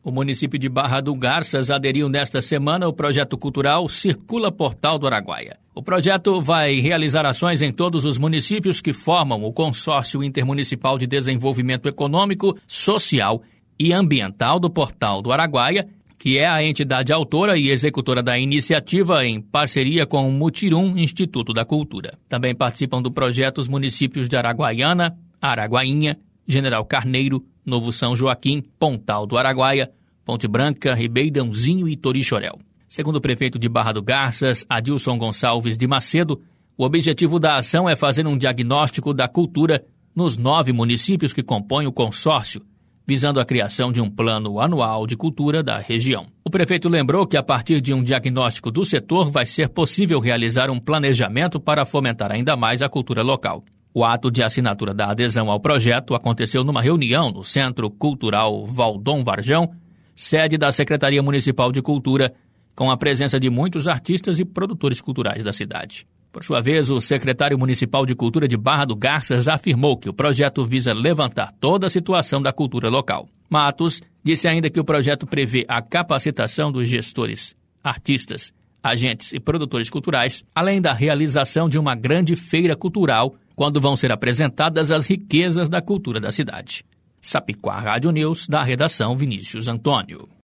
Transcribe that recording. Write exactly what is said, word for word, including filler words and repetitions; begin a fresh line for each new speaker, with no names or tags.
O município de Barra do Garças aderiu nesta semana ao projeto cultural Circula Portal do Araguaia. O projeto vai realizar ações em todos os municípios que formam o Consórcio Intermunicipal de Desenvolvimento Econômico, Social e Ambiental do Portal do Araguaia, que é a entidade autora e executora da iniciativa em parceria com o Mutirum Instituto da Cultura. Também participam do projeto os municípios de Araguaiana, Araguainha, General Carneiro, Novo São Joaquim, Pontal do Araguaia, Ponte Branca, Ribeirãozinho e Torixoréu. Segundo o prefeito de Barra do Garças, Adilson Gonçalves de Macedo, o objetivo da ação é fazer um diagnóstico da cultura nos nove municípios que compõem o consórcio, visando a criação de um plano anual de cultura da região. O prefeito lembrou que a partir de um diagnóstico do setor vai ser possível realizar um planejamento para fomentar ainda mais a cultura local. O ato de assinatura da adesão ao projeto aconteceu numa reunião no Centro Cultural Valdom Varjão, sede da Secretaria Municipal de Cultura, com a presença de muitos artistas e produtores culturais da cidade. Por sua vez, o secretário municipal de Cultura de Barra do Garças afirmou que o projeto visa levantar toda a situação da cultura local. Matos disse ainda que o projeto prevê a capacitação dos gestores, artistas, agentes e produtores culturais, além da realização de uma grande feira cultural, quando vão ser apresentadas as riquezas da cultura da cidade. Sapiquá Rádio News, da redação Vinícius Antônio.